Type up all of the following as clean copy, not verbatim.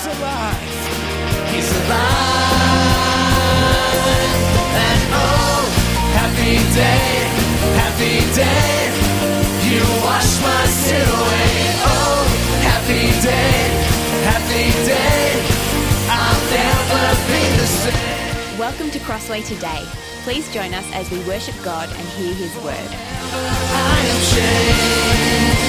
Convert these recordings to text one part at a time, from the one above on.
He's alive. He's alive. And oh, happy day, you wash my sin away. Oh, happy day, I'll never be the same. Welcome to Crossway Today. Please join us as we worship God and hear His word. I am changed.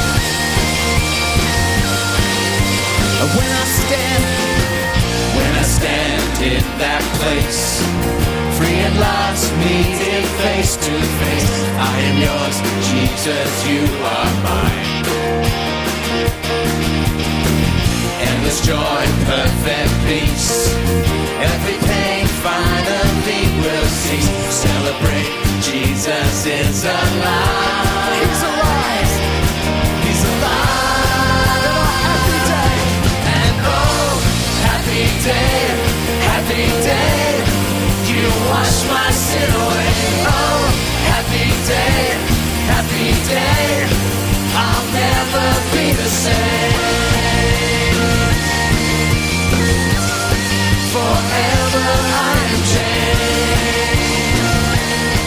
When I stand in that place, free at last, meeting face to face. I am yours, Jesus, you are mine. Endless joy, perfect peace. Every pain finally will cease. Celebrate, Jesus is alive. He's alive. He's alive. And oh, happy day, you wash my sin away. Oh, happy day, I'll never be the same. Forever I am changed.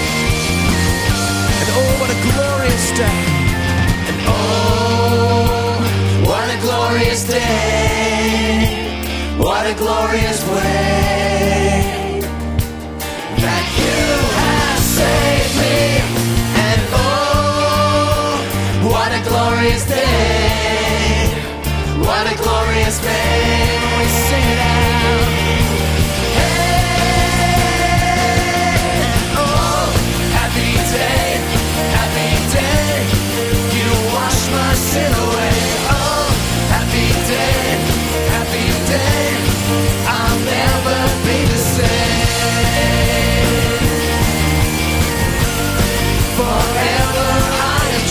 And oh, what a glorious day. And oh, what a glorious day. What a glorious way that you have saved me. And oh, what a glorious day. What a glorious day. We sing it out. Hey, oh, happy day, you wash my sin away. Oh, happy day, I'll never be the same. Forever I am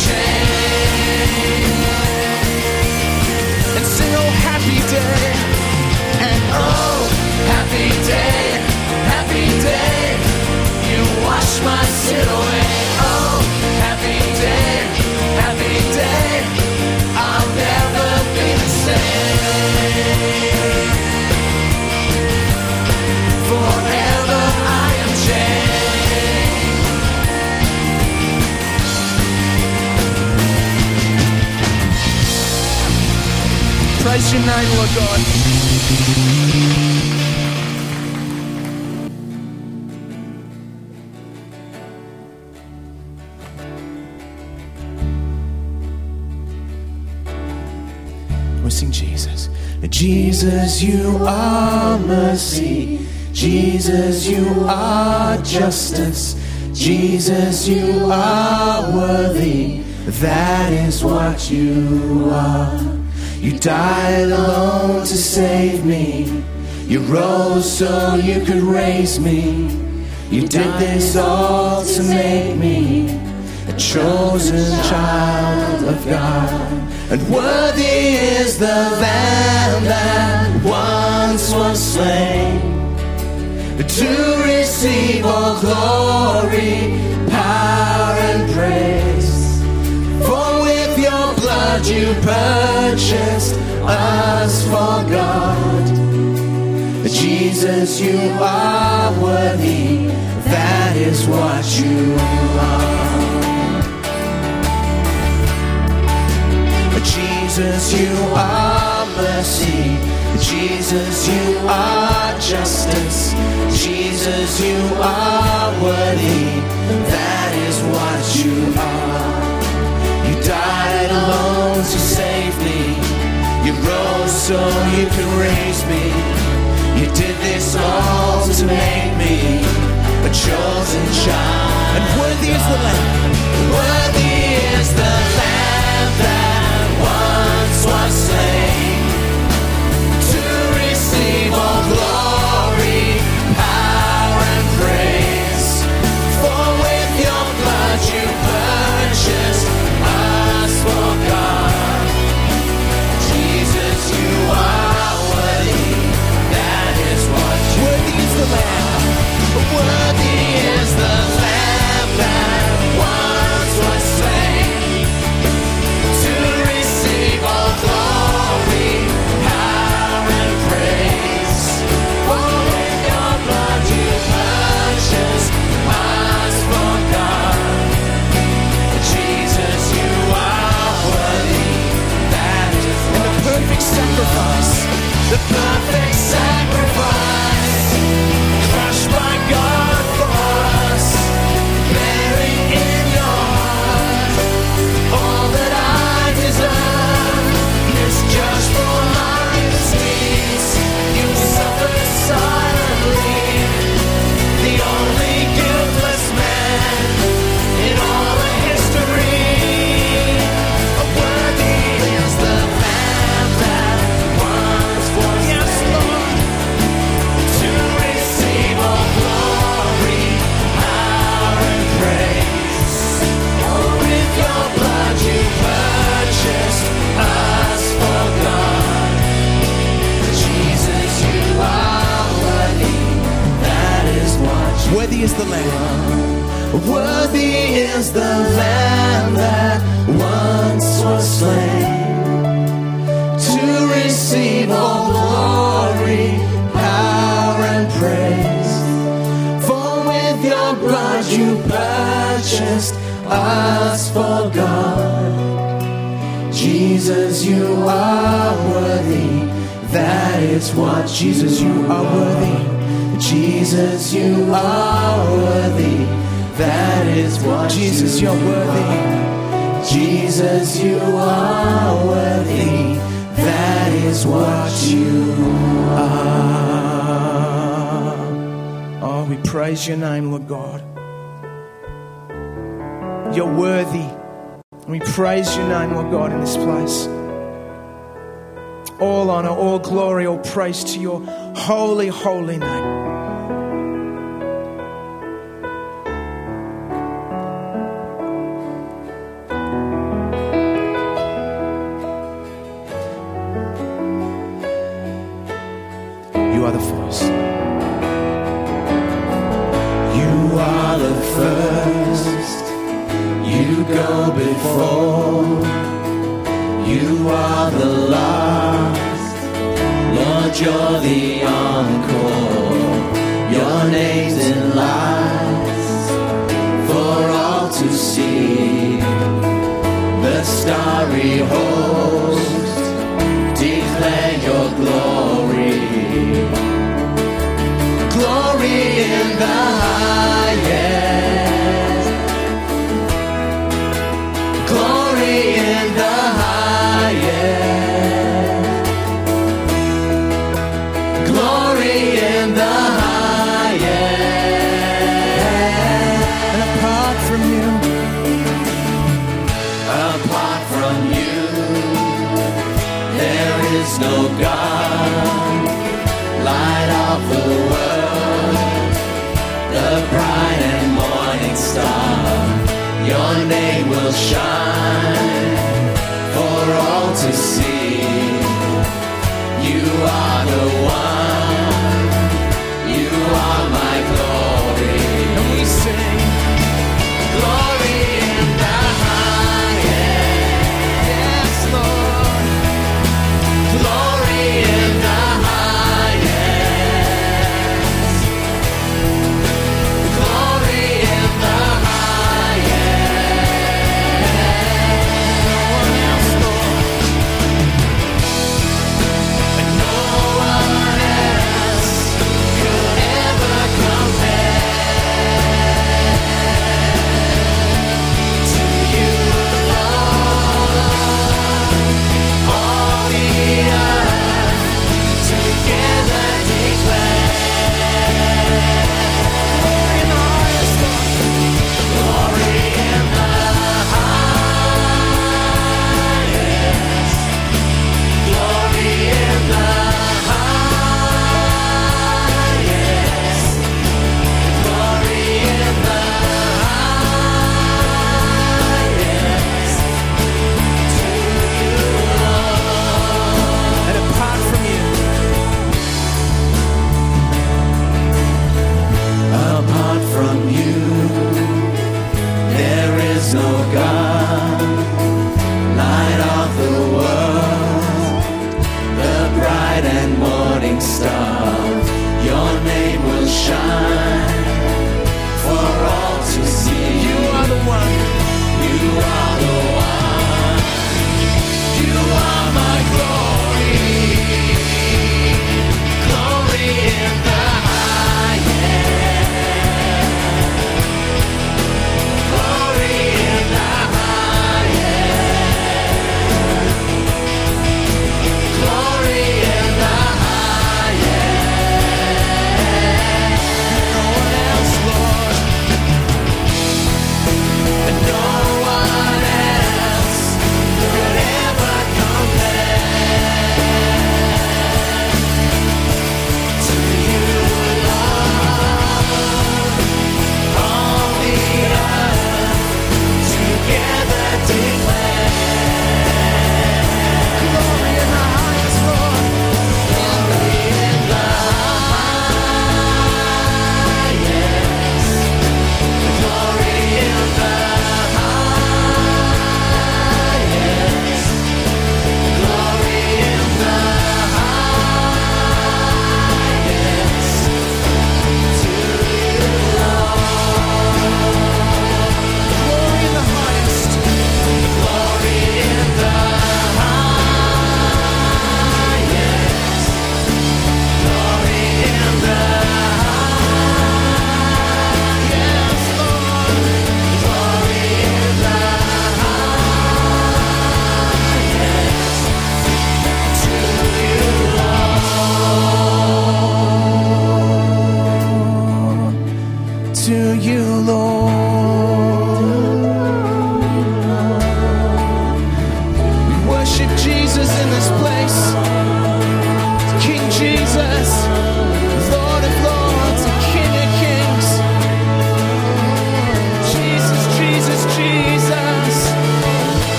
changed. And sing, oh, happy day. And oh, happy day, you wash my sin away. Oh, happy day, I'll never be the same. Forever I am changed. Praise your name, Lord God. We sing Jesus. Jesus, you are mercy. Jesus, you are justice. Jesus, you are worthy. That is what you are. You died alone to save me. You rose so you could raise me. You did this all to make me a chosen child of God. And worthy is the Lamb that once was slain to receive all glory, power and praise. For with your blood you purchased us for God. Jesus, you are worthy. That is what you are. Jesus, you are mercy. Jesus, you are justice. Jesus, you are worthy. That is what you are. You died alone to save me. You rose so you could raise me. You did this all to make me a chosen child. And worthy is the Lamb. Worthy is the Lamb that once was slain to receive all glory, power and praise. For with your blood you purchased us for God. Jesus, you are worthy. That is what you Worthy is the Lamb. Worthy is the Lamb that once was slain to Worthy is the Lamb that once was slain to receive all glory, power, and praise. For with your blood you purchased us for God. Jesus, you are worthy. That is what Jesus, you are worthy. Jesus, you are worthy. That is what Jesus, you're worthy. Jesus, you are worthy. That is what you are. Oh, we praise your name, Lord God. You're worthy. And we praise your name, Lord God, in this place. All honor, all glory, all praise to your holy, holy name. You are the first. You are the first. You go before. You are the last. Lord, you're the encore. Your name's in lights for all to see. The starry host declare your glory. Glory in the highest. Glory in the highest. Glory in the highest. And apart from you, there is no God. Light of the world, the bright and morning star. Your name will shine for all to see. You are the one. You are my glory. And we sing, glory in the highest. yes, Lord. Glory in the highest. Glory in the highest. No one else, Lord.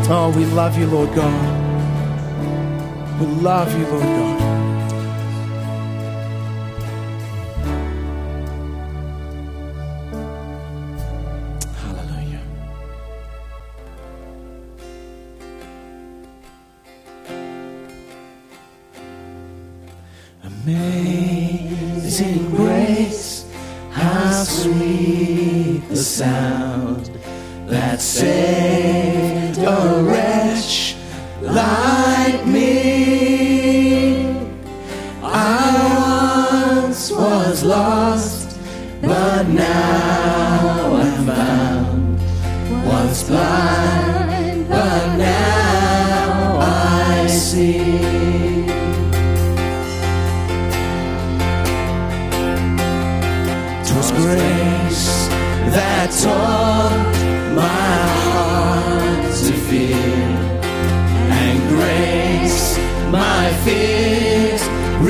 Oh, we love you, Lord God. We love you, Lord God. Hallelujah. Amazing grace, how sweet the sound that saved a wretch like me. I once was lost, but now I'm found. Once blind, but now I see. 'Twas grace that taught my heart to fear, and grace my fears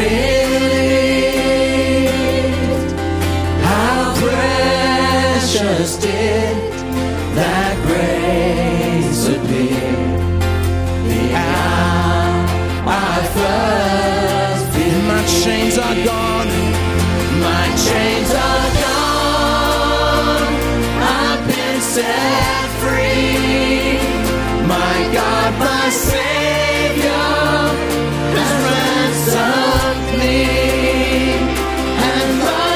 relieved. How precious did that grace appear the hour I first believed. My chains are gone, my chains are gone, I've been set free. My God, my Savior has ransomed me, and my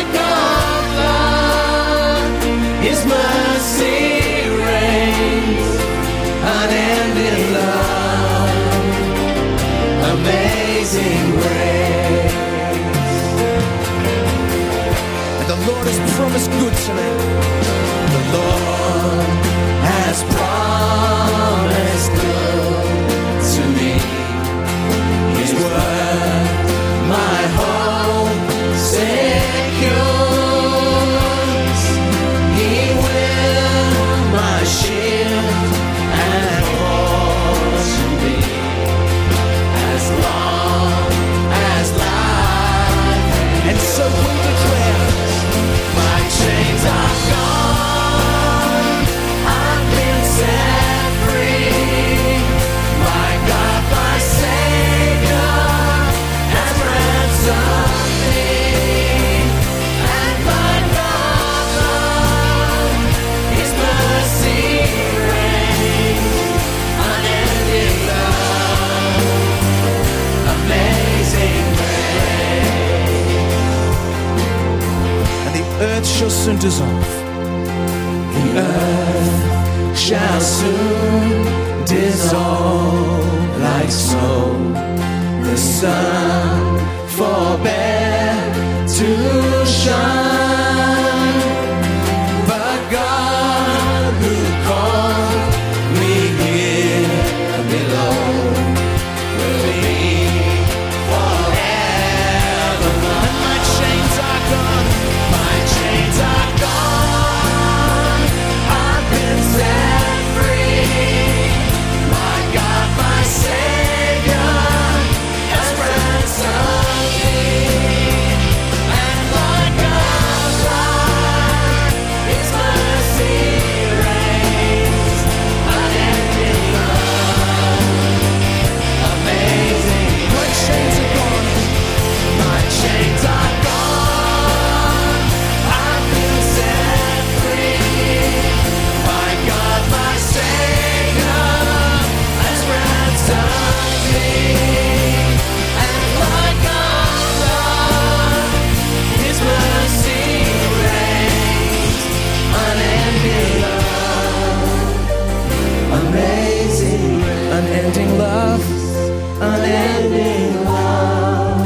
God, His mercy reigns, unending love, amazing grace. And the Lord has promised good to me. The Lord has promised good to me. His word, my hope secures. He will my shield and portion be, as long as life. And so we declare, my chains are gone, I've been set free. My God, my Savior has ransomed me, and my God, His mercy reigns, unending love, amazing grace. And the earth shall soon dissolve. The earth shall soon dissolve like snow. The sun forbear to shine. But God, who called me here below, will be forevermore. And my chains are gone, my chains are gone, I've been set free. My God, my Savior has ransomed me, and my God, His mercy reigns, unending love, amazing. My chains are gone, my chains are gone, I've been set free. My God, my Savior has ransomed me, and my God, His mercy reigns, unending love, amazing, unending love, unending love,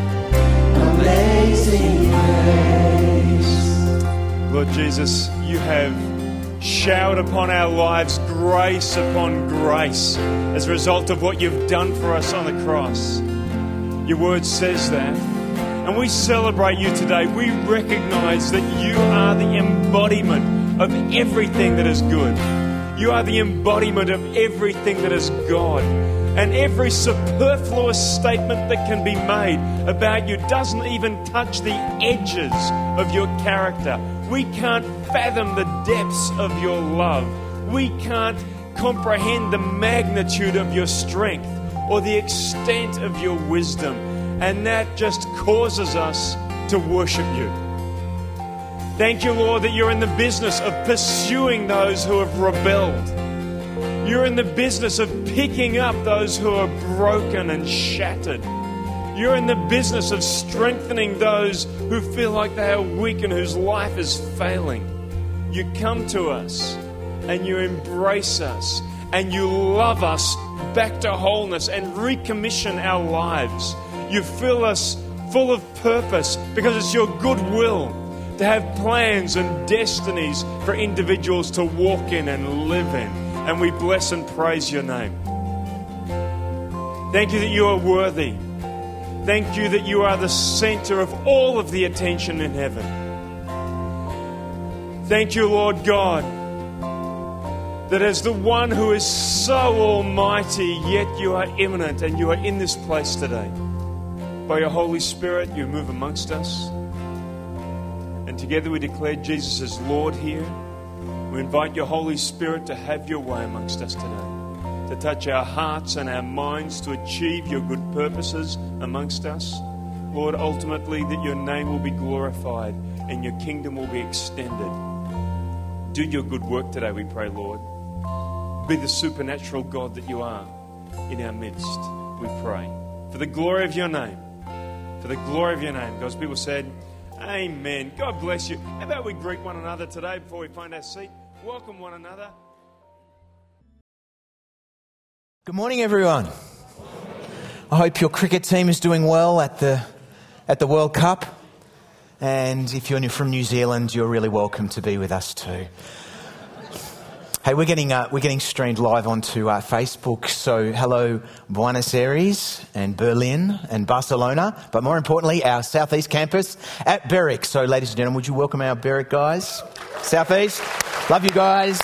amazing grace. Lord Jesus, you have showered upon our lives grace upon grace as a result of what you've done for us on the cross. Your word says that. And we celebrate you today. We recognize that you are the embodiment of everything that is good. You are the embodiment of everything that is God. And every superfluous statement that can be made about you doesn't even touch the edges of your character. We can't fathom the depths of your love. We can't comprehend the magnitude of your strength or the extent of your wisdom. And that just causes us to worship you. Thank you, Lord, that you're in the business of pursuing those who have rebelled. You're in the business of picking up those who are broken and shattered. You're in the business of strengthening those who feel like they are weak and whose life is failing. You come to us and you embrace us and you love us back to wholeness and recommission our lives. You fill us full of purpose because it's your good will to have plans and destinies for individuals to walk in and live in. And we bless and praise your name. Thank you that you are worthy. Thank you that you are the center of all of the attention in heaven. Thank you, Lord God, that as the one who is so almighty, yet you are immanent and you are in this place today. By your Holy Spirit, you move amongst us. And together we declare Jesus as Lord here. We invite your Holy Spirit to have your way amongst us today, to touch our hearts and our minds to achieve your good purposes amongst us. Lord, ultimately that your name will be glorified and your kingdom will be extended. Do your good work today, we pray, Lord. Be the supernatural God that you are in our midst, we pray. For the glory of your name. For the glory of your name. God's people said, amen. God bless you. How about we greet one another today before we find our seat? Welcome one another. Good morning, everyone. I hope your cricket team is doing well at the World Cup. And if you're from New Zealand, you're really welcome to be with us too. Hey, we're getting streamed live onto Facebook. So hello, Buenos Aires and Berlin and Barcelona, but more importantly, our Southeast campus at Berwick. So, ladies and gentlemen, would you welcome our Berwick guys? Southeast, love you guys.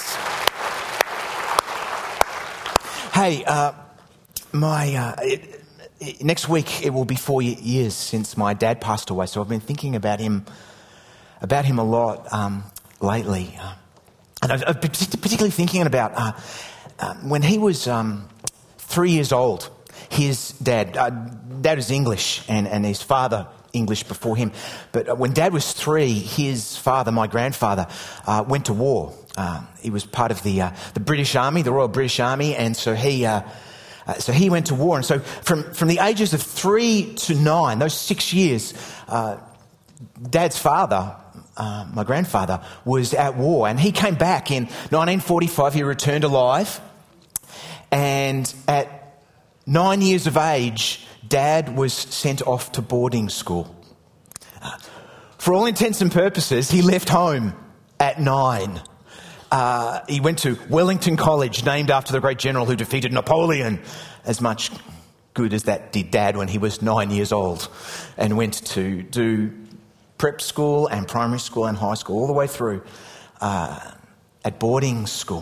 Hey, next week it will be 4 years since my dad passed away. So I've been thinking about him a lot lately. And I've been particularly thinking about when he was 3 years old, his dad was English and his father English before him. But when Dad was 3, his father, my grandfather, went to war. He was part of the British Army, the Royal British Army, and so he went to war. And so from the ages of 3 to 9, those 6 years, Dad's father, my grandfather, was at war, and he came back in 1945. He returned alive, and at 9 years of age, Dad was sent off to boarding school. For all intents and purposes, he left home at 9. He went to Wellington College, named after the great general who defeated Napoleon. As much good as that did Dad when he was 9 years old, and went to do prep school and primary school and high school, all the way through at boarding school.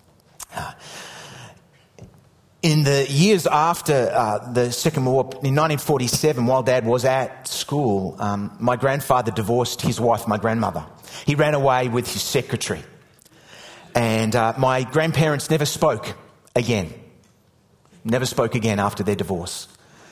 In the years after the Second World War, in 1947, while Dad was at school, my grandfather divorced his wife, my grandmother. He ran away with his secretary. And my grandparents never spoke again. Never spoke again after their divorce.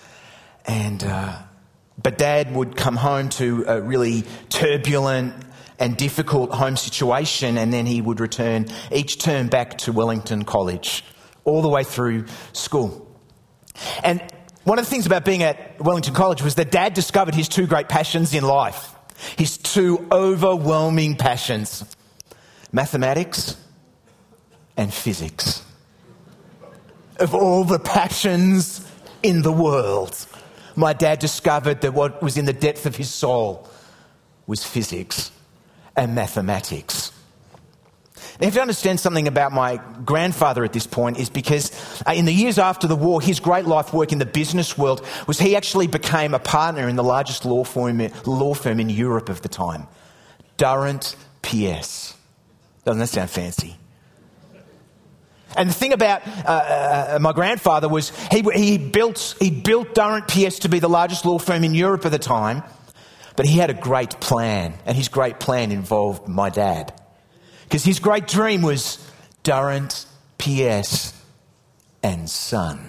But Dad would come home to a really turbulent and difficult home situation, and then he would return each term back to Wellington College, all the way through school. And one of the things about being at Wellington College was that Dad discovered his 2 great passions in life. His 2 overwhelming passions: mathematics and physics. Of all the passions in the world, my dad discovered that what was in the depth of his soul was physics and mathematics. Now, if you understand something about my grandfather at this point, is because in the years after the war, his great life work in the business world was he actually became a partner in the largest law firm in Europe of the time, Durrant PS. Doesn't that sound fancy? And the thing about my grandfather was he built Durrant PS to be the largest law firm in Europe at the time, but he had a great plan, and his great plan involved my dad. Because his great dream was Durrant PS and son.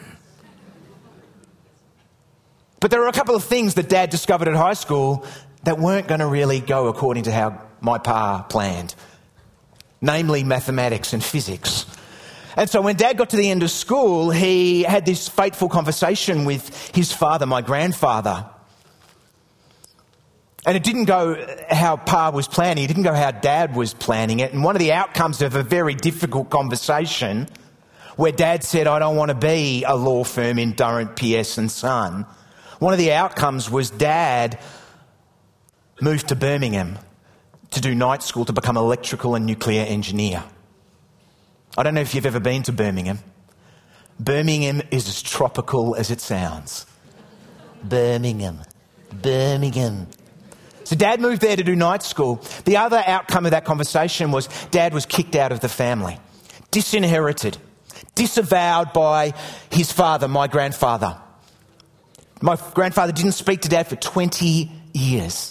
But there were a couple of things that Dad discovered at high school that weren't going to really go according to how my pa planned, namely mathematics and physics. And so when Dad got to the end of school, he had this fateful conversation with his father, my grandfather. And it didn't go how Pa was planning. It didn't go how Dad was planning it. And one of the outcomes of a very difficult conversation where Dad said, I don't want to be a law firm in Durrant, PS and Son. One of the outcomes was Dad moved to Birmingham to do night school to become an electrical and nuclear engineer. I don't know if you've ever been to Birmingham. Birmingham is as tropical as it sounds. Birmingham. So Dad moved there to do night school. The other outcome of that conversation was Dad was kicked out of the family, disinherited, disavowed by his father, my grandfather. My grandfather didn't speak to Dad for 20 years.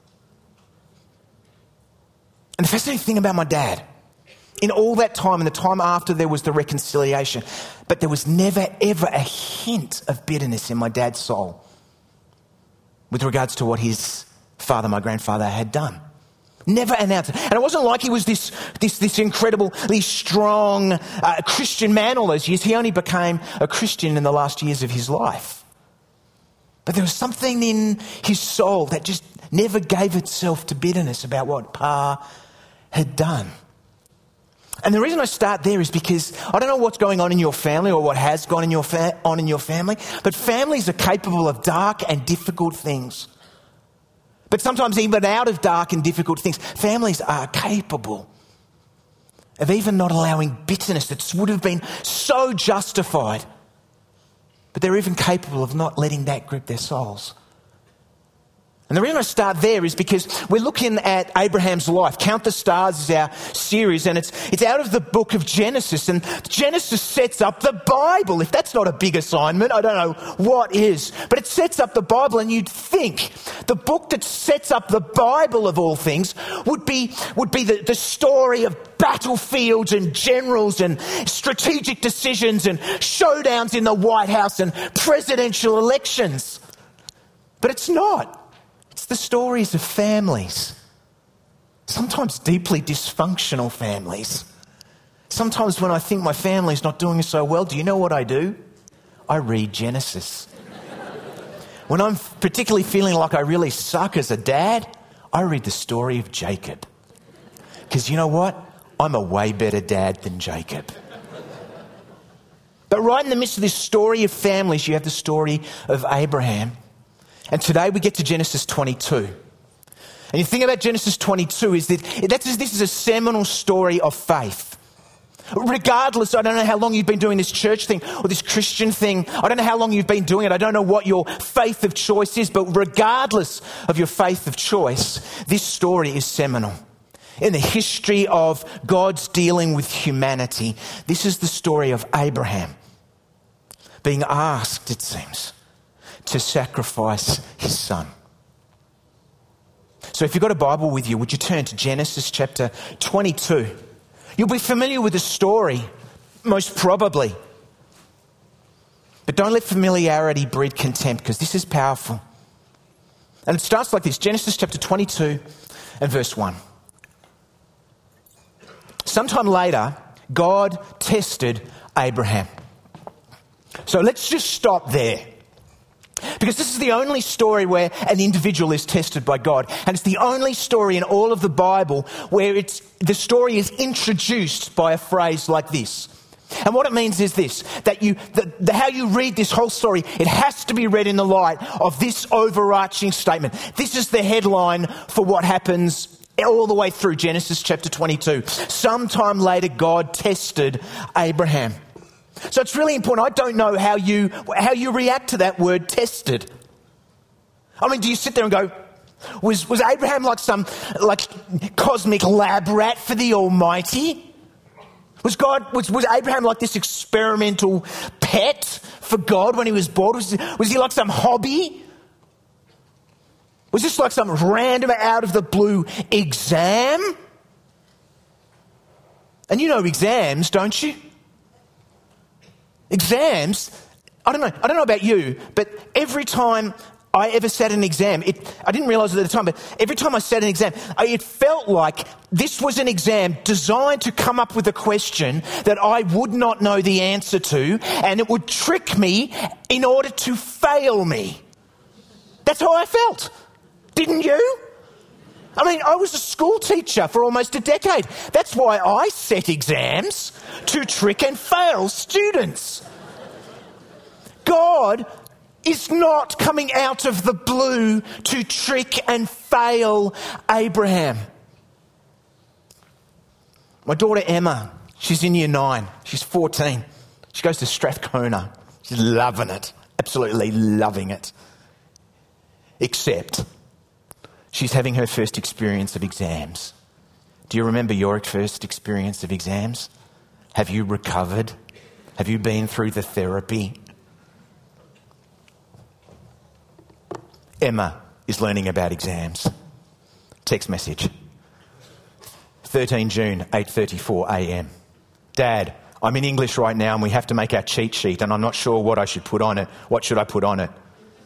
And the fascinating thing about my dad, in all that time and the time after there was the reconciliation, but there was never ever a hint of bitterness in my dad's soul with regards to what his father, my grandfather, had done. Never announced it. And it wasn't like he was this incredibly strong Christian man all those years. He only became a Christian in the last years of his life. But there was something in his soul that just never gave itself to bitterness about what Pa had done. And the reason I start there is because I don't know what's going on in your family or what has gone on in your family, but families are capable of dark and difficult things. But sometimes even out of dark and difficult things, families are capable of even not allowing bitterness that would have been so justified. But they're even capable of not letting that grip their souls. And the reason I start there is because we're looking at Abraham's life. Count the Stars is our series, and it's out of the book of Genesis. And Genesis sets up the Bible. If that's not a big assignment, I don't know what is. But it sets up the Bible, and you'd think the book that sets up the Bible of all things would be the story of battlefields and generals and strategic decisions and showdowns in the White House and presidential elections. But it's not. It's the stories of families, sometimes deeply dysfunctional families. Sometimes when I think my family's not doing so well, do you know what I do? I read Genesis. When I'm particularly feeling like I really suck as a dad, I read the story of Jacob. Because you know what? I'm a way better dad than Jacob. But right in the midst of this story of families, you have the story of Abraham. And today we get to Genesis 22. And the thing about Genesis 22 is that this is a seminal story of faith. Regardless, I don't know how long you've been doing this church thing or this Christian thing. I don't know how long you've been doing it. I don't know what your faith of choice is. But regardless of your faith of choice, this story is seminal. In the history of God's dealing with humanity, this is the story of Abraham being asked, it seems, to sacrifice his son. So if you've got a Bible with you, would you turn to Genesis chapter 22? You'll be familiar with the story, most probably. But don't let familiarity breed contempt, because this is powerful. And it starts like this, Genesis chapter 22 and verse 1. Sometime later, God tested Abraham. So let's just stop there. Because this is the only story where an individual is tested by God. And it's the only story in all of the Bible where the story is introduced by a phrase like this. And what it means is this, that how you read this whole story, it has to be read in the light of this overarching statement. This is the headline for what happens all the way through Genesis chapter 22. Sometime later, God tested Abraham. So it's really important. I don't know how you react to that word tested. I mean, do you sit there and go, was Abraham like some cosmic lab rat for the Almighty? Was Abraham like this experimental pet for God when he was born? Was he like some hobby? Was this like some random out of the blue exam? And you know exams, don't you? Exams, I don't know about you, but every time I ever sat an exam, I didn't realise it at the time, but every time I sat an exam, it felt like this was an exam designed to come up with a question that I would not know the answer to, and it would trick me in order to fail me. That's how I felt. Didn't you? I mean, I was a school teacher for almost a decade. That's why I set exams, to trick and fail students. God is not coming out of the blue to trick and fail Abraham. My daughter Emma, she's in year 9. She's 14. She goes to Strathcona. She's loving it. Absolutely loving it. Except she's having her first experience of exams. Do you remember your first experience of exams? Have you recovered? Have you been through the therapy? Emma is learning about exams. Text message. 13 June, 8:34 a.m. Dad, I'm in English right now and we have to make our cheat sheet and I'm not sure what I should put on it. What should I put on it?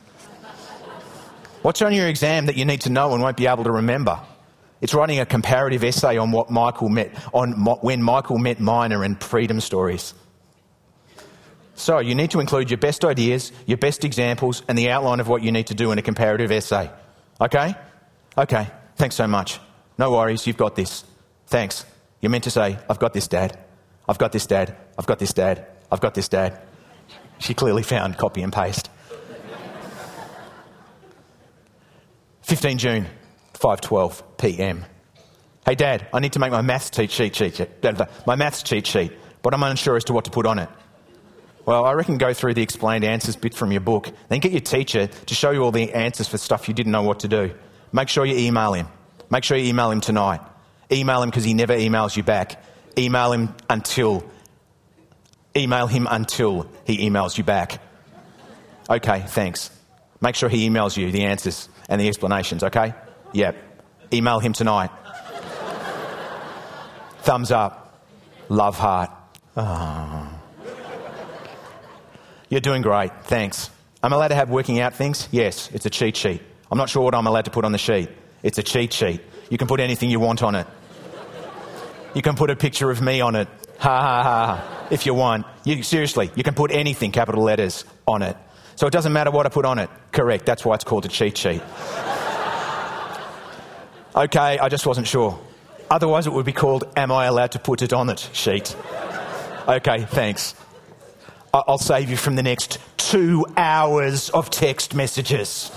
What's on your exam that you need to know and won't be able to remember? It's writing a comparative essay on when Michael met Minor and freedom stories. So you need to include your best ideas, your best examples, and the outline of what you need to do in a comparative essay. Okay? Okay. Thanks so much. No worries. You've got this. Thanks. You're meant to say, I've got this, Dad. I've got this, Dad. I've got this, Dad. I've got this, Dad. She clearly found copy and paste. 15 June, 5:12 p.m. Hey, Dad, I need to make my maths cheat sheet, but I'm unsure as to what to put on it. Well, I reckon go through the explained answers bit from your book, then get your teacher to show you all the answers for stuff you didn't know what to do. Make sure you email him. Make sure you email him tonight. Email him because he never emails you back. Email him until he emails you back. Okay, thanks. Make sure he emails you the answers and the explanations, okay? Yep. Email him tonight. Thumbs up. Love heart. Oh. You're doing great, thanks. I'm allowed to have working out things? Yes, it's a cheat sheet. I'm not sure what I'm allowed to put on the sheet. It's a cheat sheet. You can put anything you want on it. You can put a picture of me on it. Ha ha ha. If you want. Seriously, you can put anything, capital letters, on it. So it doesn't matter what I put on it. Correct, that's why it's called a cheat sheet. Okay, I just wasn't sure. Otherwise it would be called, am I allowed to put it on it sheet? Okay, thanks. I'll save you from the next 2 hours of text messages.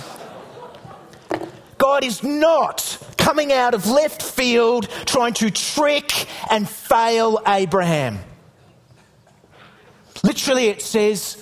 God is not coming out of left field trying to trick and fail Abraham. Literally it says,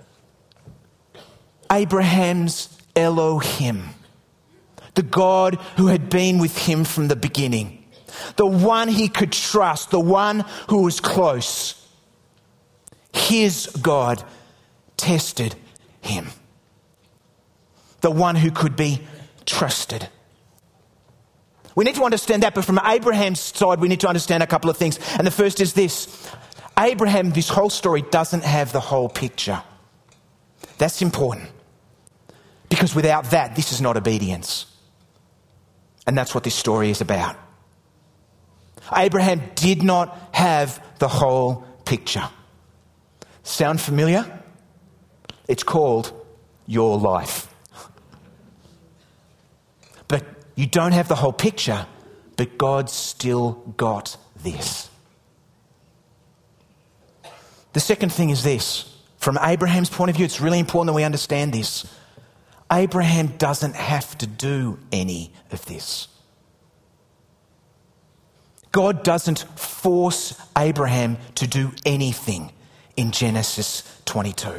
Abraham's Elohim, the God who had been with him from the beginning, the one he could trust, the one who was close. His God tested him, the one who could be trusted. We need to understand that, but from Abraham's side, we need to understand a couple of things. And the first is this. Abraham, this whole story doesn't have the whole picture. That's important. Because without that, this is not obedience. And that's what this story is about. Abraham did not have the whole picture. Sound familiar? It's called your life. But you don't have the whole picture, but God still got this. The second thing is this. From Abraham's point of view, it's really important that we understand this. Abraham doesn't have to do any of this. God doesn't force Abraham to do anything in Genesis 22.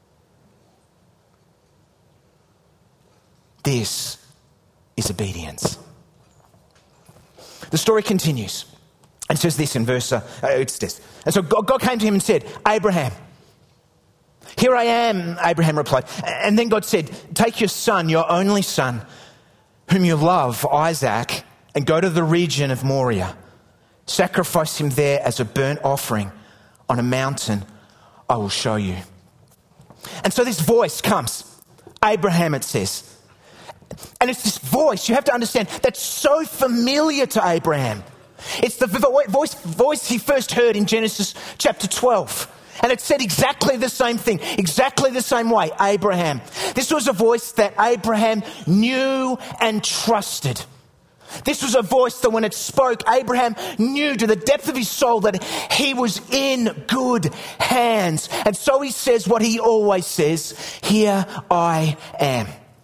This is obedience. The story continues and says this in verse, it's this. And so God came to him and said, Abraham, here I am, Abraham replied. And then God said, take your son, your only son, whom you love, Isaac, and go to the region of Moriah. Sacrifice him there as a burnt offering on a mountain I will show you. And so this voice comes. Abraham, it says. And it's this voice, you have to understand, that's so familiar to Abraham. It's the voice he first heard in Genesis chapter 12. And it said exactly the same thing, exactly the same way, Abraham. This was a voice that Abraham knew and trusted. This was a voice that when it spoke, Abraham knew to the depth of his soul that he was in good hands. And so he says what he always says, here I am.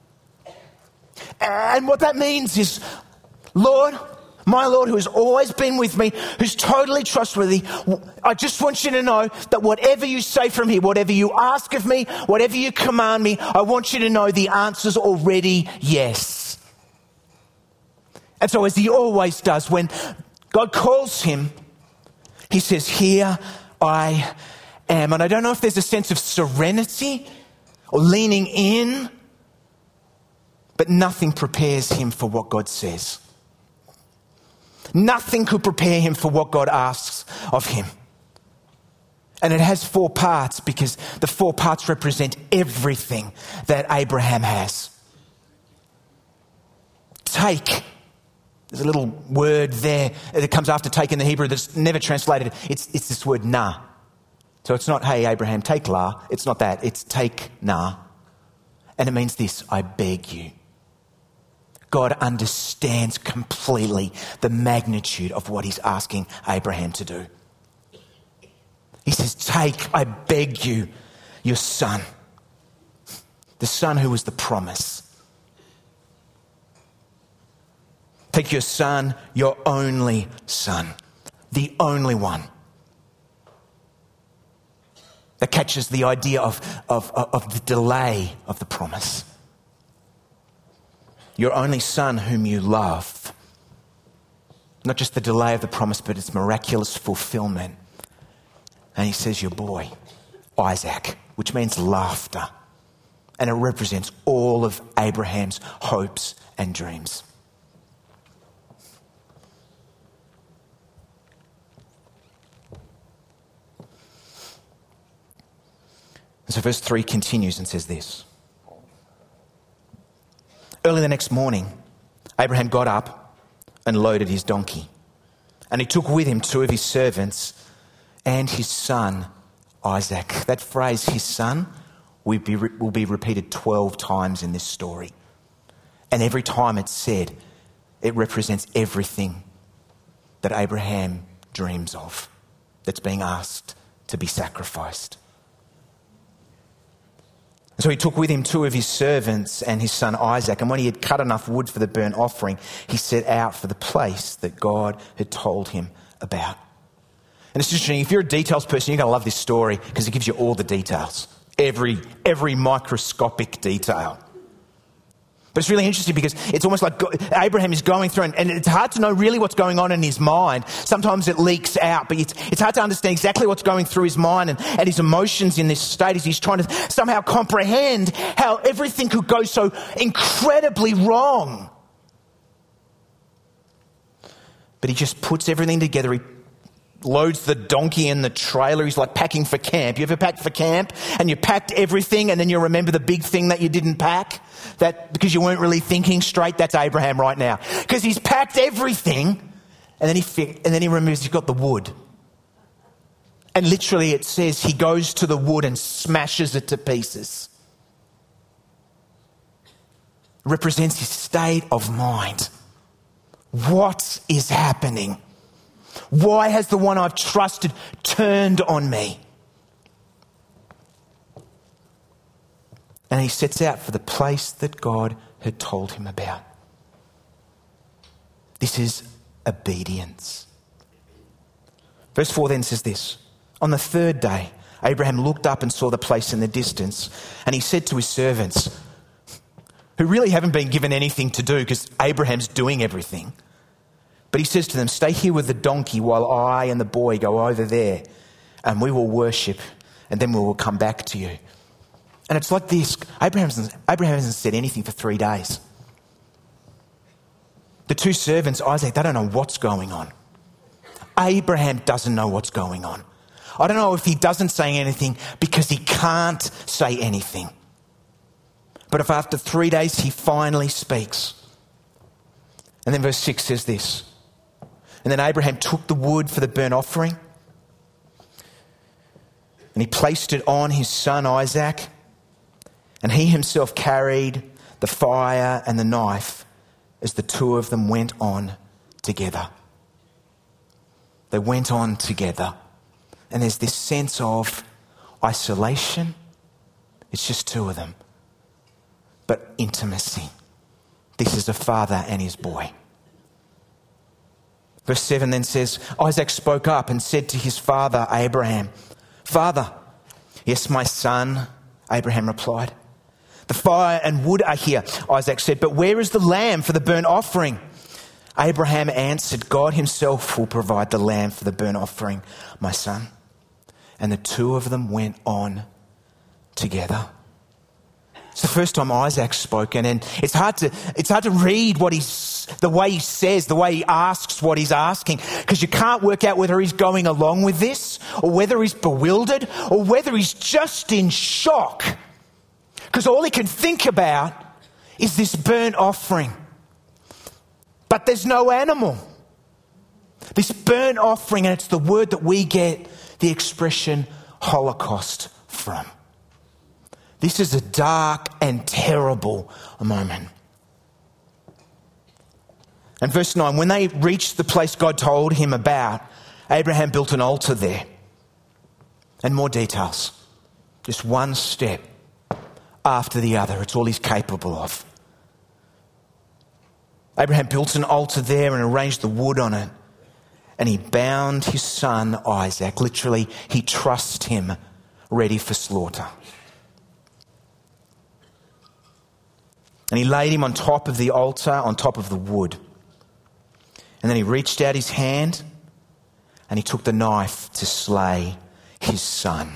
And what that means is, Lord, my Lord, who has always been with me, who's totally trustworthy, I just want you to know that whatever you say from here, whatever you ask of me, whatever you command me, I want you to know the answer's already yes. And so as he always does, when God calls him, he says, here I am. And I don't know if there's a sense of serenity or leaning in, but nothing prepares him for what God says. Nothing could prepare him for what God asks of him. And it has 4 parts because the 4 parts represent everything that Abraham has. Take. There's a little word there that comes after take in the Hebrew that's never translated. It's this word na. So it's not, hey, Abraham, take la. It's not that. It's take na. And it means this, I beg you. God understands completely the magnitude of what he's asking Abraham to do. He says, take, I beg you, your son. The son who was the promise. Take your son, your only son, the only one. That catches the idea of the delay of the promise. Your only son whom you love. Not just the delay of the promise, but its miraculous fulfillment. And he says, your boy, Isaac, which means laughter. And it represents all of Abraham's hopes and dreams. So verse 3 continues and says this. Early the next morning, Abraham got up and loaded his donkey. And he took with him 2 of his servants and his son, Isaac. That phrase, his son, will be repeated 12 times in this story. And every time it's said, it represents everything that Abraham dreams of, that's being asked to be sacrificed. So he took with him 2 of his servants and his son Isaac. And when he had cut enough wood for the burnt offering, he set out for the place that God had told him about. And it's interesting, if you're a details person, you're going to love this story because it gives you all the details. Every microscopic detail. But it's really interesting because it's almost like Abraham is going through and it's hard to know really what's going on in his mind. Sometimes it leaks out, but it's hard to understand exactly what's going through his mind and his emotions in this state as he's trying to somehow comprehend how everything could go so incredibly wrong. But he just puts everything together. He loads the donkey in the trailer. He's like packing for camp. You ever packed for camp and you packed everything and then you remember the big thing that you didn't pack? That because you weren't really thinking straight? That's Abraham right now. Because he's packed everything and then he remembers he's got the wood. And literally it says he goes to the wood and smashes it to pieces. It represents his state of mind. What is happening? Why has the one I've trusted turned on me? And he sets out for the place that God had told him about. This is obedience. Verse 4 then says this. On the 3rd day, Abraham looked up and saw the place in the distance. And he said to his servants, who really haven't been given anything to do because Abraham's doing everything. But he says to them, stay here with the donkey while I and the boy go over there and we will worship and then we will come back to you. And it's like this. Abraham hasn't said anything for 3 days. The 2 servants, Isaac, they don't know what's going on. Abraham doesn't know what's going on. I don't know if he doesn't say anything because he can't say anything. But if after 3 days he finally speaks. And then verse 6 says this. And then Abraham took the wood for the burnt offering and he placed it on his son Isaac, and he himself carried the fire and the knife as the two of them went on together. They went on together. And there's this sense of isolation. It's just two of them. But intimacy. This is a father and his boy. Verse 7 then says, Isaac spoke up and said to his father Abraham, "Father." "Yes, my son," Abraham replied. "The fire and wood are here," Isaac said, "but where is the lamb for the burnt offering?" Abraham answered, "God himself will provide the lamb for the burnt offering, my son." And the two of them went on together. It's the first time Isaac's spoken, and it's hard to read the way he says, the way he asks what he's asking, because you can't work out whether he's going along with this, or whether he's bewildered, or whether he's just in shock. Because all he can think about is this burnt offering. But there's no animal. This burnt offering, and it's the word that we get the expression Holocaust from. This is a dark and terrible moment. And verse 9, when they reached the place God told him about, Abraham built an altar there. And more details. Just one step after the other. It's all he's capable of. Abraham built an altar there and arranged the wood on it. And he bound his son Isaac. Literally, he trussed him ready for slaughter. And he laid him on top of the altar, on top of the wood. And then he reached out his hand and he took the knife to slay his son.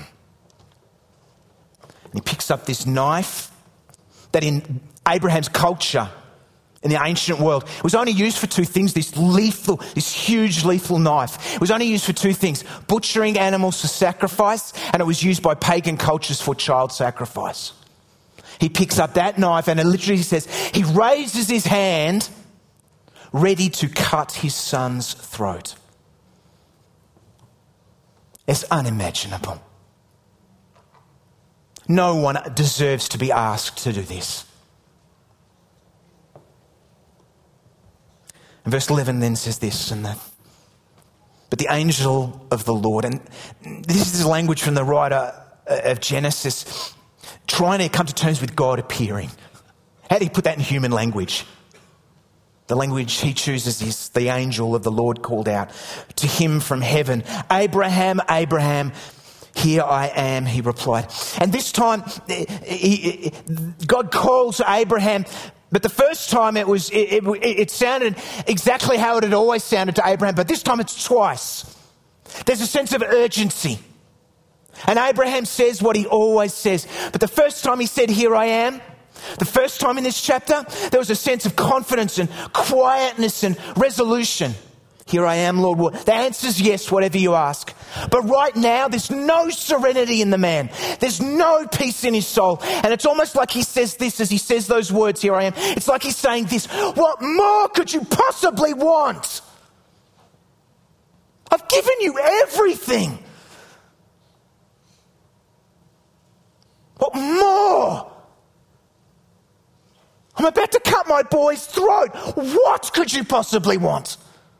And he picks up this knife that in Abraham's culture, in the ancient world, it was only used for two things, this huge lethal knife. It was only used for two things, butchering animals for sacrifice, and it was used by pagan cultures for child sacrifice. He picks up that knife and it literally says, he raises his hand ready to cut his son's throat. It's unimaginable. No one deserves to be asked to do this. And verse 11 then says this, but the angel of the Lord, and this is language from the writer of Genesis, trying to come to terms with God appearing. How do you put that in human language? The language he chooses is the angel of the Lord called out to him from heaven, "Abraham, Abraham, here I am," he replied. And this time, God calls Abraham, but the first time it sounded exactly how it had always sounded to Abraham, but this time it's twice. There's a sense of urgency. And Abraham says what he always says. But the first time he said, "Here I am," the first time in this chapter, there was a sense of confidence and quietness and resolution. "Here I am, Lord." The answer's yes, whatever you ask. But right now, there's no serenity in the man. There's no peace in his soul. And it's almost like he says this as he says those words, "Here I am." It's like he's saying this, "What more could you possibly want? I've given you everything. What more? I'm about to cut my boy's throat. What could you possibly want?"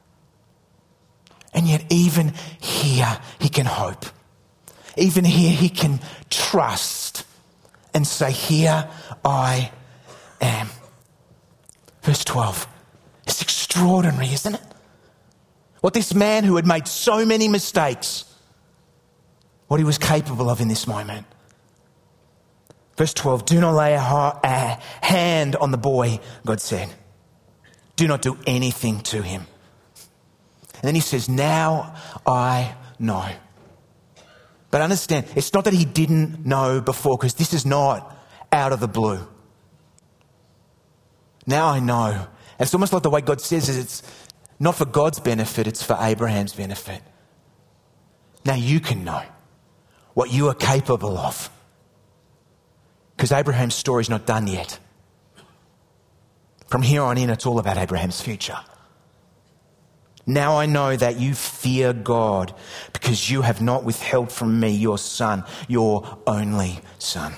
And yet even here he can hope. Even here he can trust and say, "Here I am." Verse 12. It's extraordinary, isn't it? What this man who had made so many mistakes, what he was capable of in this moment. Verse 12, "Do not lay a hand on the boy," God said. "Do not do anything to him." And then he says, "Now I know." But understand, it's not that he didn't know before, because this is not out of the blue. Now I know. And it's almost like the way God says it, it's not for God's benefit, it's for Abraham's benefit. Now you can know what you are capable of. Because Abraham's story is not done yet. From here on in, it's all about Abraham's future. Now I know that you fear God because you have not withheld from me your son, your only son.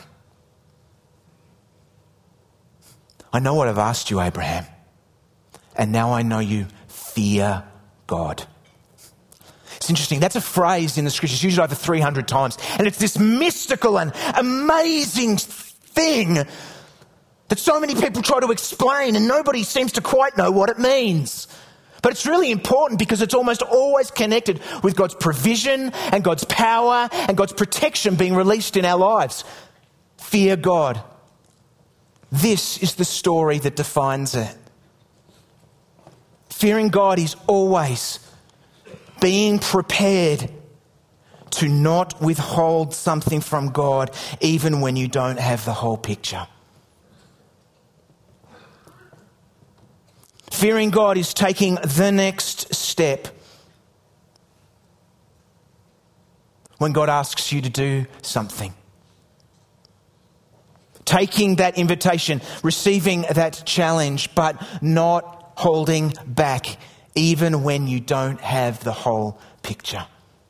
I know what I've asked you, Abraham, and now I know you fear God. It's interesting. That's a phrase in the scriptures used over 300 times. And it's this mystical and amazing thing that so many people try to explain and nobody seems to quite know what it means. But it's really important because it's almost always connected with God's provision and God's power and God's protection being released in our lives. Fear God. This is the story that defines it. Fearing God is always being prepared to not withhold something from God even when you don't have the whole picture. Fearing God is taking the next step when God asks you to do something. Taking that invitation, receiving that challenge, but not holding back even when you don't have the whole picture.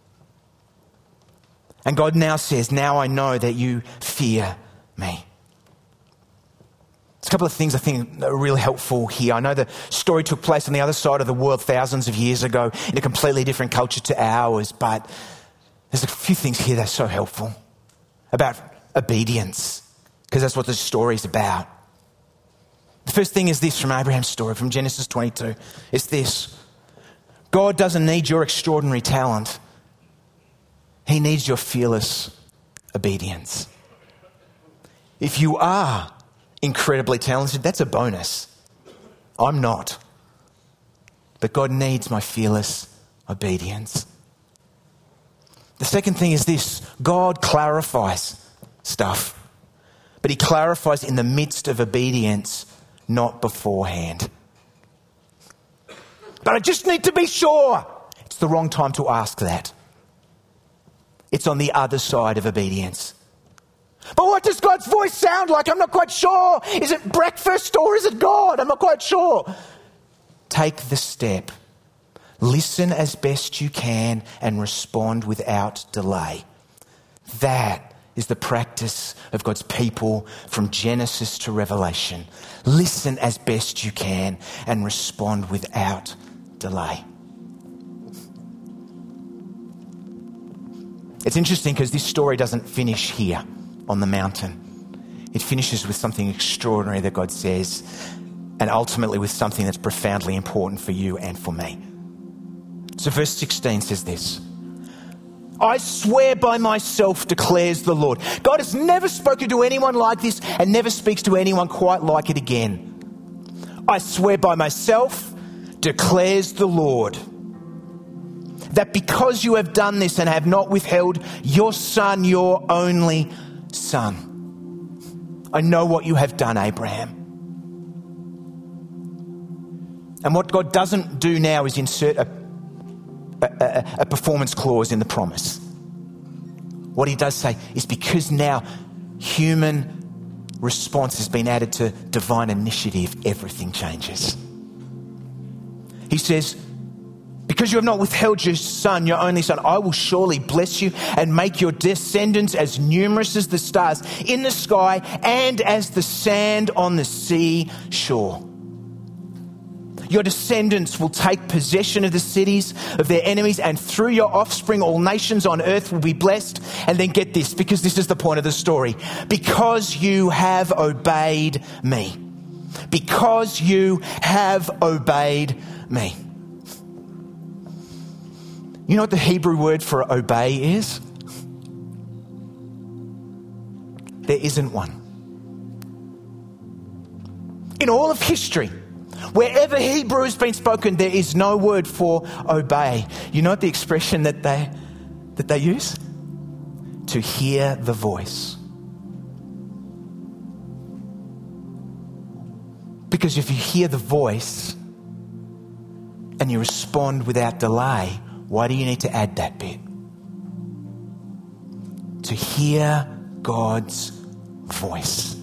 And God now says, now I know that you fear me. There's a couple of things I think are really helpful here. I know the story took place on the other side of the world thousands of years ago in a completely different culture to ours, but there's a few things here that are so helpful about obedience, because that's what the story is about. The first thing is this from Abraham's story, from Genesis 22. It's this: God doesn't need your extraordinary talent. He needs your fearless obedience. If you are incredibly talented, that's a bonus. I'm not. But God needs my fearless obedience. The second thing is this: God clarifies stuff. But he clarifies in the midst of obedience, not beforehand. But I just need to be sure. It's the wrong time to ask that. It's on the other side of obedience. But what does God's voice sound like? I'm not quite sure. Is it breakfast or is it God? I'm not quite sure. Take the step. Listen as best you can and respond without delay. That is the practice of God's people from Genesis to Revelation. Listen as best you can and respond without delay. It's interesting because this story doesn't finish here on the mountain. It finishes with something extraordinary that God says, and ultimately with something that's profoundly important for you and for me. So verse 16 says this: I swear by myself, declares the Lord. God has never spoken to anyone like this and never speaks to anyone quite like it again. I swear by myself, declares the Lord, that because you have done this and have not withheld your son, your only son. I know what you have done, Abraham. And what God doesn't do now is insert a performance clause in the promise. What he does say is because now human response has been added to divine initiative, everything changes. He says, because you have not withheld your son, your only son, I will surely bless you and make your descendants as numerous as the stars in the sky and as the sand on the sea shore. Your descendants will take possession of the cities of their enemies, and through your offspring all nations on earth will be blessed. And then get this, because this is the point of the story. Because you have obeyed me. Because you have obeyed me. You know what the Hebrew word for obey is? There isn't one. In all of history, wherever Hebrew has been spoken, there is no word for obey. You know what the expression that they use? To hear the voice. Because if you hear the voice and you respond without delay, why do you need to add that bit? to hear God's voice.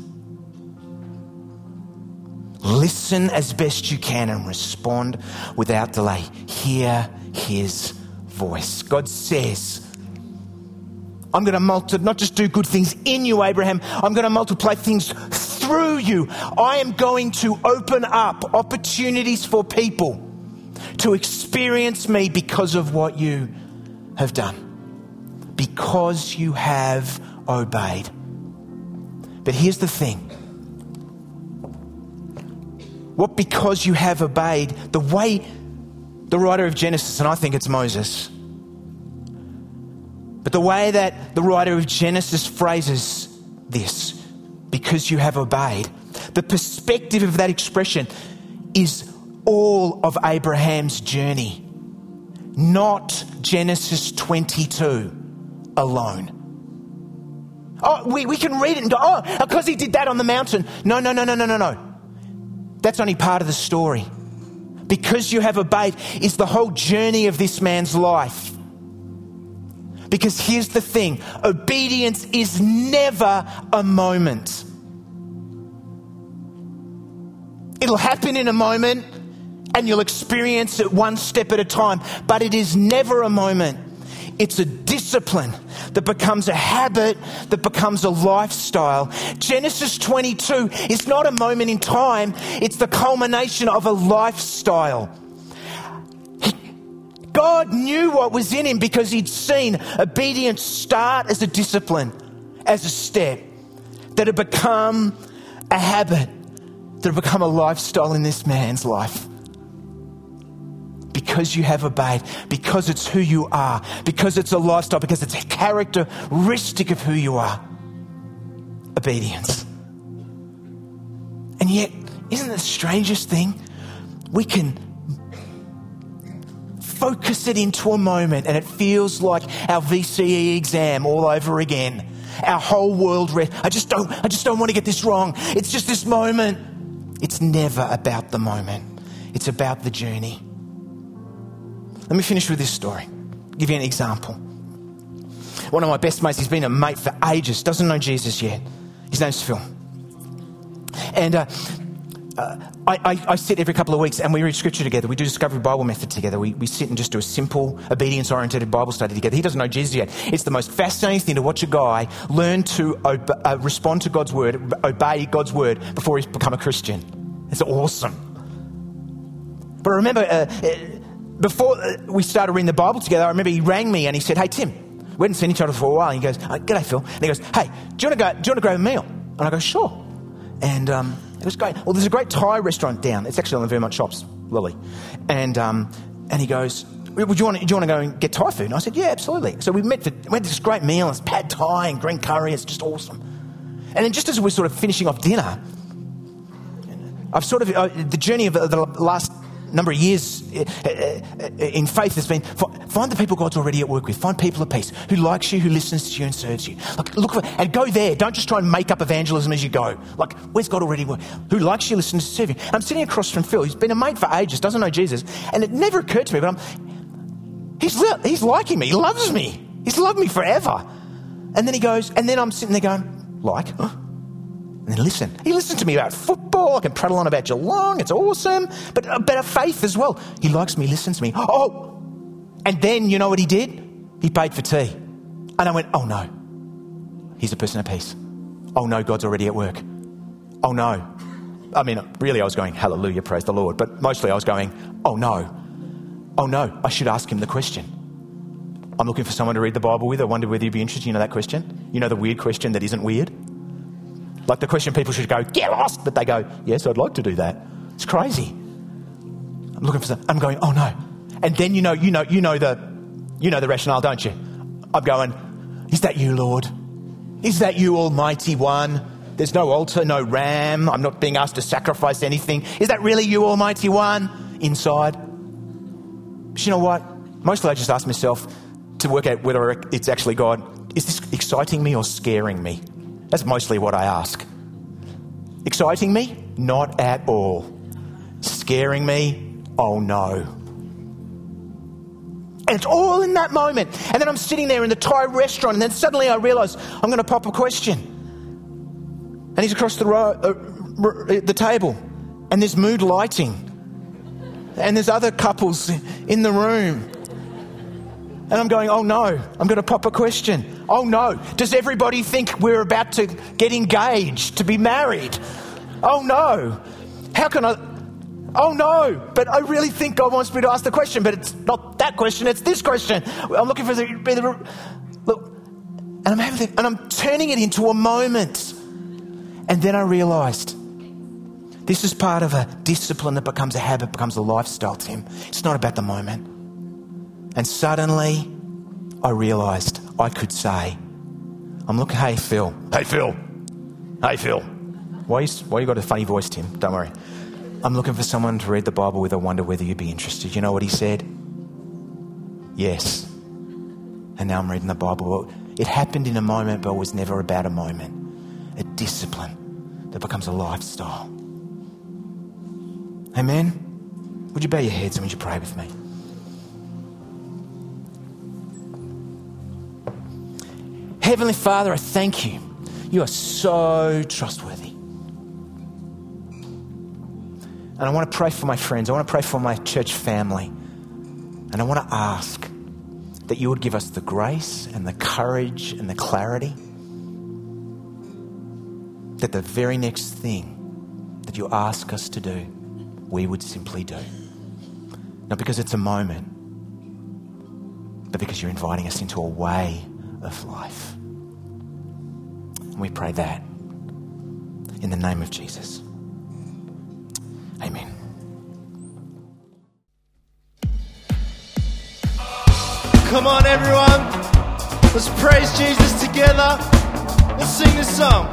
Listen as best you can and respond without delay. Hear his voice. God says, I'm going to not just do good things in you, Abraham. I'm going to multiply things through you. I am going to open up opportunities for people to experience me because of what you have done. Because you have obeyed. But here's the thing. What because you have obeyed, the way the writer of Genesis, and I think it's Moses, but the way that the writer of Genesis phrases this, because you have obeyed, the perspective of that expression is all of Abraham's journey, not Genesis 22 alone. Oh, we can read it and go, oh, because he did that on the mountain. No. That's only part of the story. Because you have obeyed is the whole journey of this man's life. Because here's the thing, obedience is never a moment. It'll happen in a moment and you'll experience it one step at a time, but it is never a moment. It's a discipline that becomes a habit, that becomes a lifestyle. Genesis 22 is not a moment in time, it's the culmination of a lifestyle. God knew what was in him because he'd seen obedience start as a discipline, as a step, that had become a habit, that had become a lifestyle in this man's life. Because you have obeyed, because it's who you are, because it's a lifestyle, because it's a characteristic of who you are. Obedience. And yet, isn't it the strangest thing? We can focus it into a moment and it feels like our VCE exam all over again. Our whole world, I just don't want to get this wrong. It's just this moment. It's never about the moment. It's about the journey. Let me finish with this story. I'll give you an example. One of my best mates, he's been a mate for ages, doesn't know Jesus yet. His name's Phil. And I sit every couple of weeks and we read scripture together. We do Discovery Bible Method together. We sit and just do a simple, obedience-oriented Bible study together. He doesn't know Jesus yet. It's the most fascinating thing to watch a guy learn to respond to God's word, obey God's word before he's become a Christian. It's awesome. But I remember before we started reading the Bible together, I remember he rang me and he said, "Hey, Tim, we hadn't seen each other for a while." And he goes, "G'day, Phil." And he goes, "Hey, do you want to grab a meal?" And I go, "Sure." And it was great. Well, there's a great Thai restaurant down. It's actually on the Vermont Shops, Lily. And he goes, "Would you want to go and get Thai food?" And I said, "Yeah, absolutely." So we went to this great meal. It's pad Thai and green curry. It's just awesome. And then just as we're sort of finishing off dinner, I've sort of the journey of the last number of years in faith has been find the people God's already at work with. Find people of peace who likes you, who listens to you and serves you. Look for, and go there. Don't just try and make up evangelism as you go. Like, where's God already work? Who likes you, listens to serve you. And I'm sitting across from Phil. He's been a mate for ages, doesn't know Jesus. And it never occurred to me, but he's liking me. He loves me. He's loved me forever. And then he goes, and then I'm sitting there going, like, huh? And then listen. He listened to me about football. I can prattle on about Geelong. It's awesome. But about faith as well. He likes me, listens to me. Oh! And then, you know what he did? He paid for tea. And I went, oh no. He's a person of peace. Oh no, God's already at work. Oh no. I mean, really I was going, hallelujah, praise the Lord. But mostly I was going, oh no. Oh no, I should ask him the question. I'm looking for someone to read the Bible with. I wonder whether you'd be interested. You know that question? You know the weird question that isn't weird? Like the question people should go, get lost, but they go, yes, I'd like to do that. It's crazy. I'm looking for some, I'm going, oh no. And then you know the rationale, don't you? I'm going, is that you, Lord? Is that you, Almighty One? There's no altar, no ram. I'm not being asked to sacrifice anything. Is that really you, Almighty One? Inside. But you know what? Mostly I just ask myself to work out whether it's actually God. Is this exciting me or scaring me? That's mostly what I ask. Exciting me? Not at all. Scaring me? Oh no. And it's all in that moment. And then I'm sitting there in the Thai restaurant, and then suddenly I realise I'm going to pop a question. And he's across the table, and there's mood lighting, and there's other couples in the room. And I'm going, oh no, I'm going to pop a question. Oh no, does everybody think we're about to get engaged, to be married? Oh no, how can I? Oh no, but I really think God wants me to ask the question, but it's not that question, it's this question. I'm looking for look, and I'm turning it into a moment. And then I realised this is part of a discipline that becomes a habit, becomes a lifestyle, Tim. It's not about the moment. And suddenly I realised I could say, I'm looking, hey Phil. Why you got a funny voice, Tim? Don't worry. I'm looking for someone to read the Bible with. I wonder whether you'd be interested. You know what he said? Yes. And now I'm reading the Bible. It happened in a moment, but it was never about a moment. A discipline that becomes a lifestyle. Amen? Would you bow your heads and would you pray with me? Heavenly Father, I thank you. You are so trustworthy. And I want to pray for my friends. I want to pray for my church family. And I want to ask that you would give us the grace and the courage and the clarity that the very next thing that you ask us to do, we would simply do. Not because it's a moment, but because you're inviting us into a way of life. And we pray that in the name of Jesus. Amen. Come on, everyone. Let's praise Jesus together. Let's sing this song.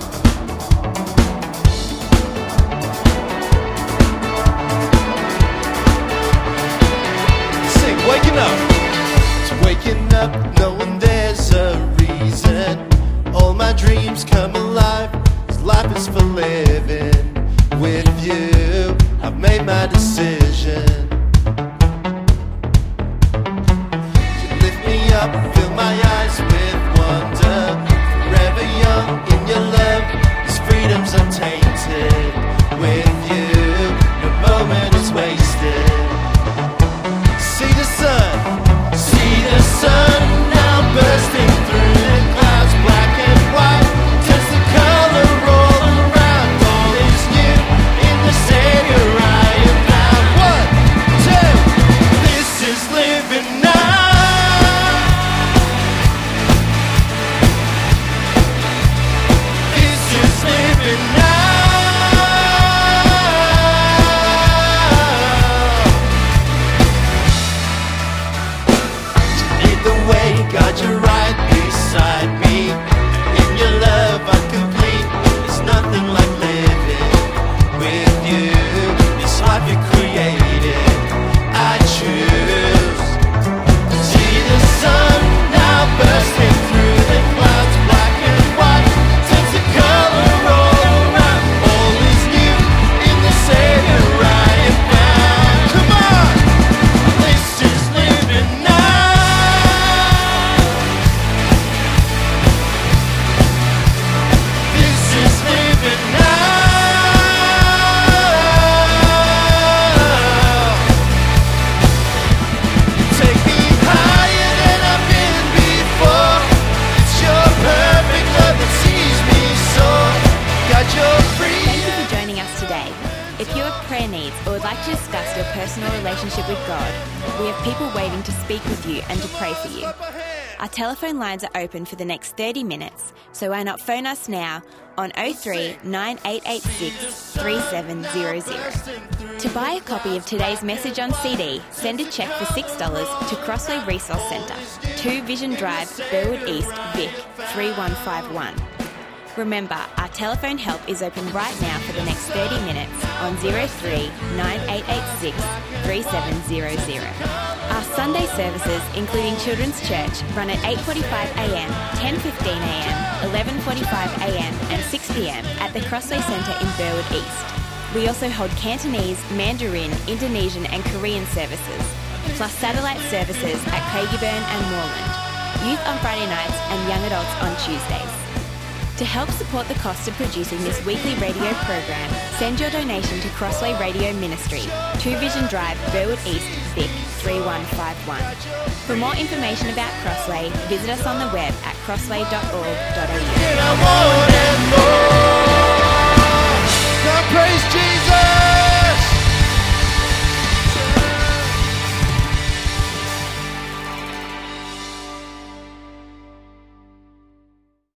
Sing, waking up. It's waking up, knowing there's a reason. All my dreams come alive. 'Cause life is for living. With you, I've made my decision. You lift me up, fill my eyes with wonder. Forever young in your love, this freedom's untainted. With you, no moment is wasted. See the sun now bursting through the clouds, black and white, turns the color all around. All is new in the Savior I am found. 1, 2, this is living now. This is living now. Lead the way, God, you're right beside me. In your love I'm complete. There's nothing like living with you. This life you created, I choose. See the sun now bursting through the clouds, black and white, turns the color all around. All is new in the Savior I am found. Come on, this is living now. This is living now. Take me higher than I've been before. It's your perfect love that sees me soar. Got your Thank you freedom. for joining us today. If you have prayer needs or would like to discuss your personal relationship with God, we have people waiting to speak with you and to pray for you. Our telephone lines are open for the next 30 minutes, so why not phone us now on 03 9886 3700. To buy a copy of today's message on CD, send a cheque for $6 to Crossway Resource Centre, 2 Vision Drive, Burwood East, Vic 3151. Remember, our telephone help is open right now for the next 30 minutes on 03 9886 3700. Our Sunday services, including Children's Church, run at 8:45am, 10:15am, 11:45am and 6pm at the Crossway Centre in Burwood East. We also hold Cantonese, Mandarin, Indonesian and Korean services. plus satellite services at Craigieburn and Moreland, youth on Friday nights and young adults on Tuesdays. To help support the cost of producing this weekly radio program, send your donation to Crossway Radio Ministry, 2 Vision Drive, Burwood East, Vic 3151. For more information about Crossway, visit us on the web at crossway.org.au.